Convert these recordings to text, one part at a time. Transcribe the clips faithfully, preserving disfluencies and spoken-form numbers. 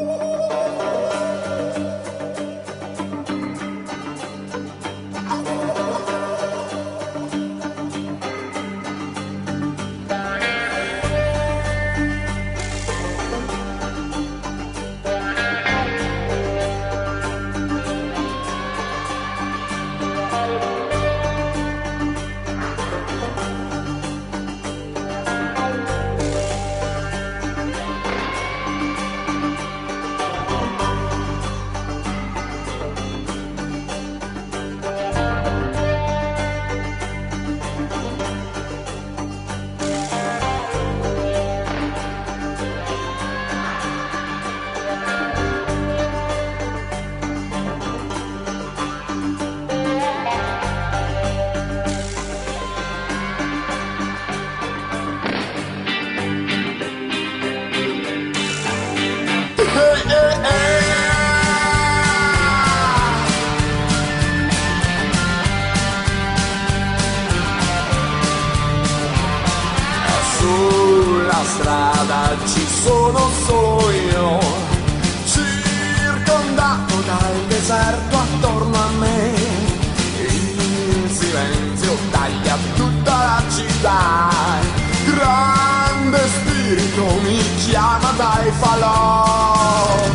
Sulla strada ci sono solo io, circondato dal deserto attorno a me. Il silenzio taglia tutta la città, grande spirito mi chiama dai falò.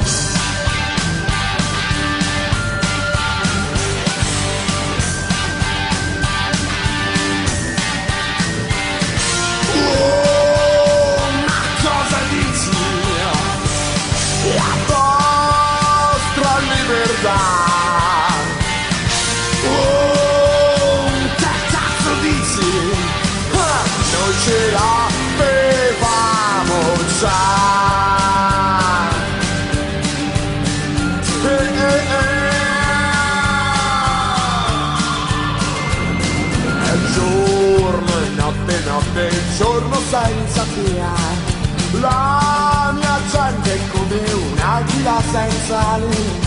Oh, che cazzo dici? Ah, noi ce l'avevamo già. Eh, eh, eh. È giorno e notte, notte e giorno senza via. La mia gente è come un'aquila senza ali.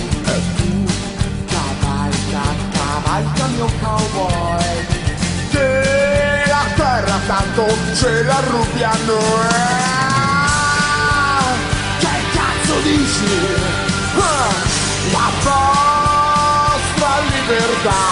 Cavalca mio cowboy, che la terra tanto ce la rubiano. Eh? Che cazzo dici? Ah, la vostra libertà.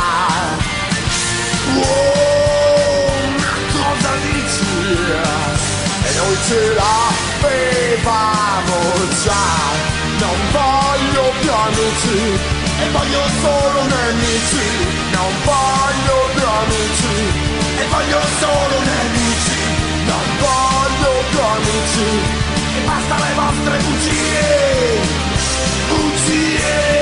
Oh, ma cosa dici? E noi ce l'avevamo già. Non voglio più amici e voglio solo nemici, non voglio più amici, e voglio solo nemici, non voglio più amici, e basta le vostre bugie, bugie.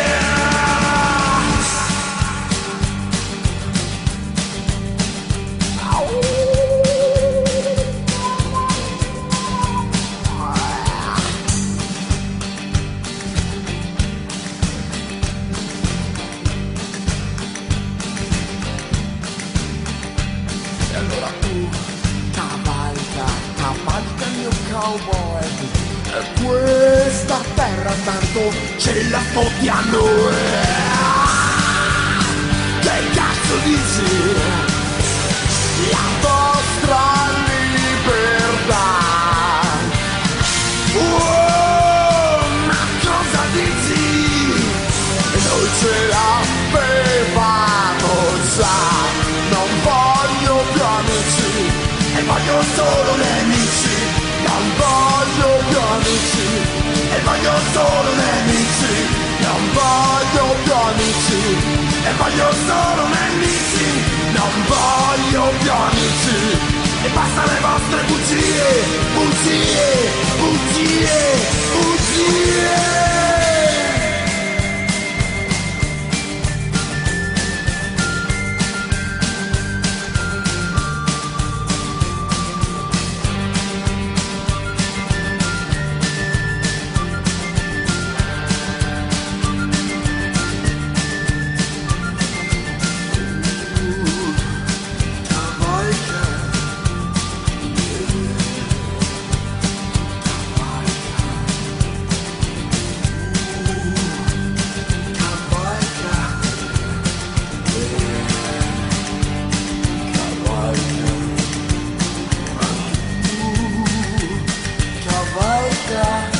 Allora tu cavalca, cavalca il mio cowboy, e questa terra tanto ce la fottiamo. Che cazzo dici? La vostra libertà. Oh, ma cosa dici? E noi ce l'avevamo già. Non voglio più amici, e voglio solo nemici, non voglio più amici, e voglio solo nemici, non voglio più amici, e voglio solo nemici, non voglio più amici, e basta le vostre bugie, bugie, bugie, bugie. Cavalca